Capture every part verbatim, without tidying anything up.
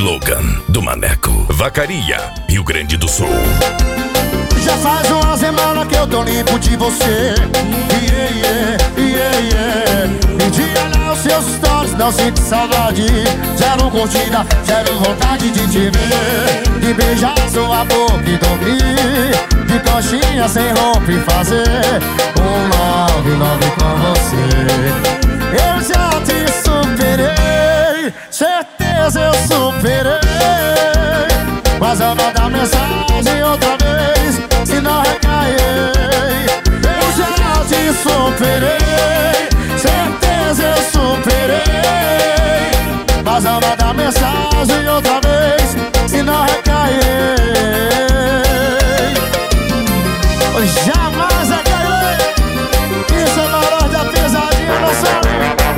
Logan, do Maneco, Vacaria, Rio Grande do Sul. Já faz uma semana que eu tô limpo de você. Yeah, yeah, yeah, yeah. E de olhar os seus stories, não sinto saudade. Zero curtida, zero vontade de te ver. De beijar sua boca e dormir. De coxinha sem roupa e fazer um love, love com você. Eu já te superei, certeza eu superei. Mas eu vou dar mensagem outra vez, se não recair. Eu já te superei, certeza eu superei. Mas eu vou dar mensagem outra vez, se não recair. Jamais recairei. Isso é valor da pesadinha, não sabe?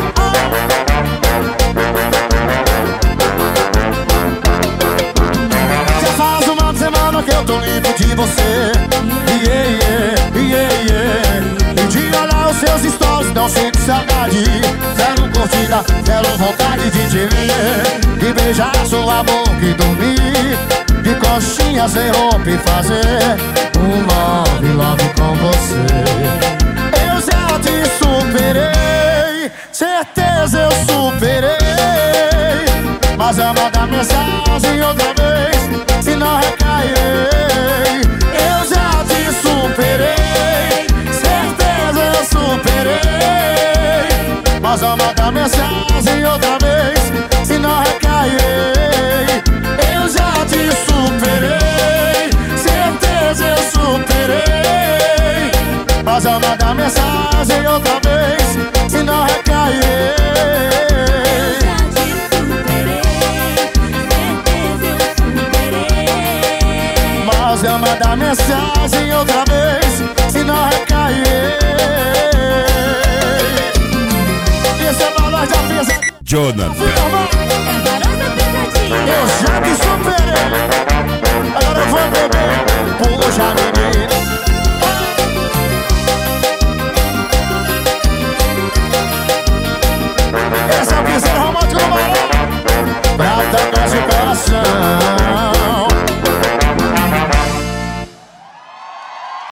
Que eu tô limpo de você. Yeah, yeah, yeah, yeah. E de olhar os seus stories, não sinto saudade. Zero curtida, zero vontade de te ver. De beijar sua boca e dormir. De coxinha sem roupa e fazer um love, love com você. Eu já te superei, certeza eu superei. Mas eu vou dar mensagem outra vez, se não recairei. Eu já te superei, certeza eu superei. Mas eu vou dar mensagem outra vez, se não recairei. Eu já te superei, certeza eu superei. Mas eu vou dar mensagem outra vez, se não recairei. Mas eu mandar mensagem outra vez, se não recair. Esse é valor da pesadinha. Jonathan. Eu já te superei. Agora eu vou beber. Puxa, menina. Esse é o piseiro romântico do Maranhão. Pra tocar de coração.